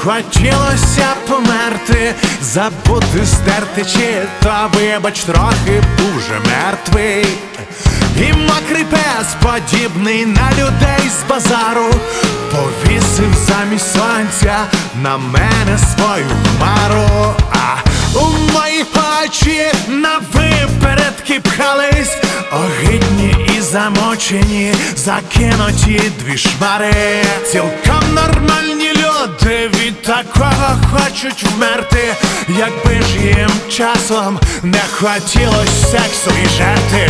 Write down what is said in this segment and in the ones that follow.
хотілося померти, забути, стерти, чи то, вибач, трохи дуже мертвий. І мокрий пес, подібний на людей з базару, повісив замість сонця на мене свою хмару. А у мої очі на випередки пхались, огидні і замочені, закинуті дві шмари. Цілком нормальні люди від такого хочуть вмерти, якби ж їм часом не хотілось сексу і жерти.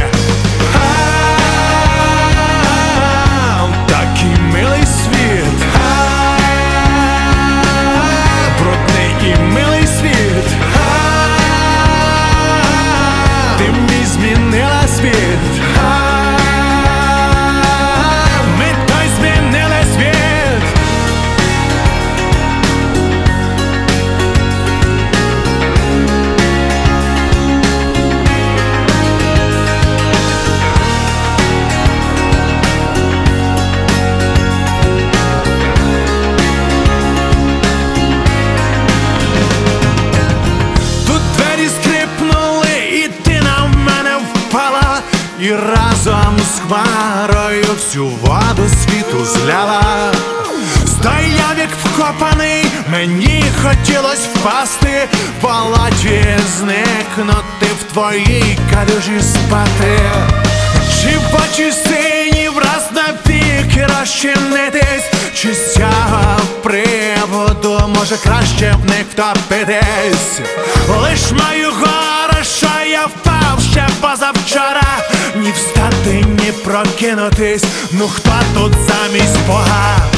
Такий милий світ, брудний і милий світ, ти мій змінила світ, ми той змінили світ. І разом з хмарою всю воду світу зляла. Стояв як вкопаний, мені хотілось впасти в болоті, зникнути в твоїй калюжі спати. Чи в очі сині враз навіки розчинитись, чи з цього приводу може краще в них втопитись. Лиш маю горе, що я впав ще позавчора, ні встати, ні прокинутись, ну хто тут замість Бога?